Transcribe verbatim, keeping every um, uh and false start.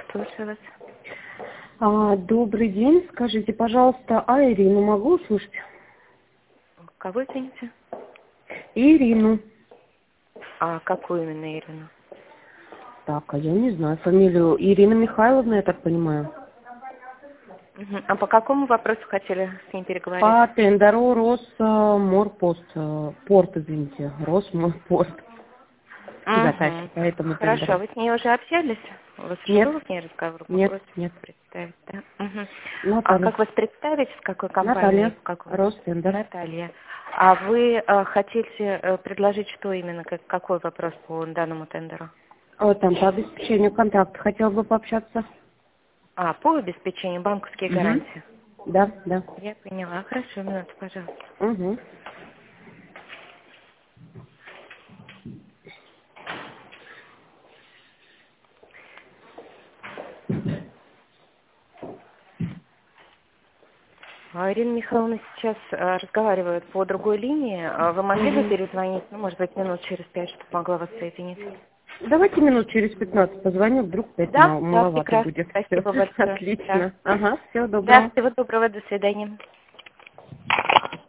слушаю вас. А, добрый день. Скажите, пожалуйста, а Ирину могу услышать? Кого, извините? Ирину. А какую именно Ирину? Так, а я не знаю фамилию. Ирина Михайловна, я так понимаю. Угу. А по какому вопросу хотели с ней переговорить? По тендеру Росморпост. э, Порт, извините. Росморпост. Заказчик Угу. по этому Хорошо, тендеру. вы с ней уже общались? У вас уже Нет, был с ней разговор? Могу нет, вас нет. представить, да? Угу. А Наталья. как вас представить, в какой компании, Наталья. в каком? Ростендер. Наталья. А вы э, хотите э, предложить что именно, как, какой вопрос по данному тендеру? Вот там по обеспечению контракта хотела бы пообщаться. А, по обеспечению банковские Угу. гарантии. Да, да. Я поняла. Хорошо, минуту, пожалуйста. Угу. А, Ирина Михайловна сейчас э, разговаривает по другой линии. А Вы могли бы Угу. перезвонить, ну, может быть, минут через пять, чтобы могла вас соединить? Давайте минут через пятнадцать позвоню, вдруг пять Да, мал- да, маловато прекрасно. будет. Все. Спасибо большое. Да. Отлично. Ага, всего Да, доброго. всего доброго, до свидания.